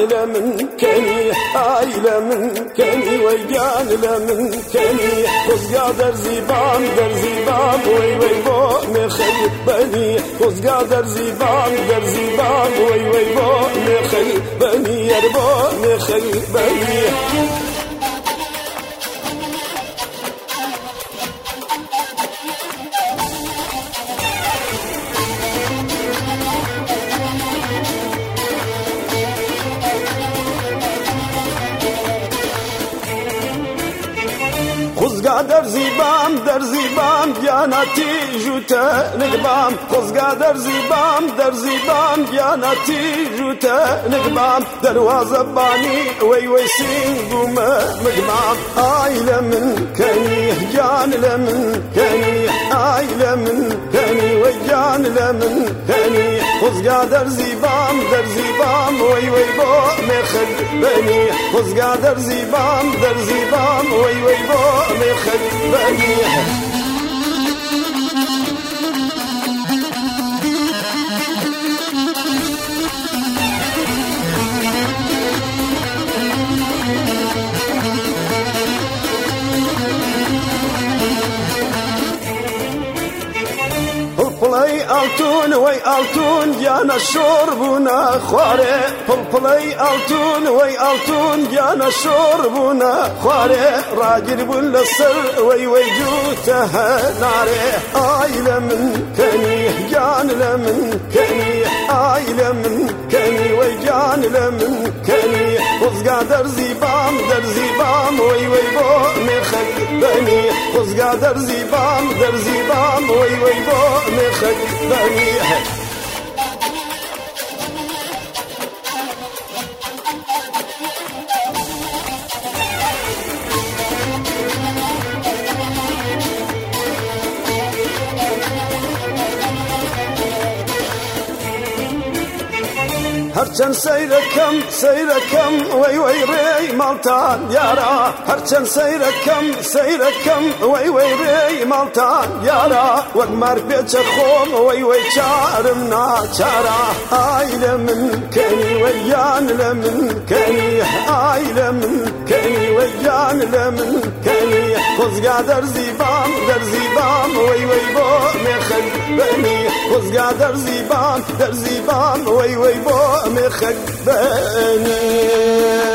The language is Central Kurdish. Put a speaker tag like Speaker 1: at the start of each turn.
Speaker 1: لمن كني لمن كني ويجان لمن كني خزقا درزي بام وي بو مخي بني خزقا درزي بام وي بو مخي بني يربو مخي بني خزقا درزي بام جانتي جوتا نقبام خزقا درزي بام جانتي جوتا نقبام دروازة باني وي سينقوم مقبام لمن كني جان لمن كني لمن كني وجان لمن كني خزقا درزي بام وي بو مخل بني خزقا درزي بام وي بو مخل بني بلبلي ألتون وي ألتون جانا الشربنا خواري بلبلي ألتون وي ألتون جانا الشربنا خواري راجل بالسر وي جوتها ناري لمن كني جان لمن كني لمن كني ويجان لمن كني خزقا درزي بام وي بو مخك بني خزقا درزي بام وي بو مخك بني هرچن سيركم وي ري مالتان يارا هرچن سيركم وي ري مالتان يارا وقمر بيت خوم وي شارمنا شارا لمن كني ويان لمن كني لمن كني ويان لمن كني خزقا درزي بام وي بو مخل بني خزقا درزي بام وي بو مخك بني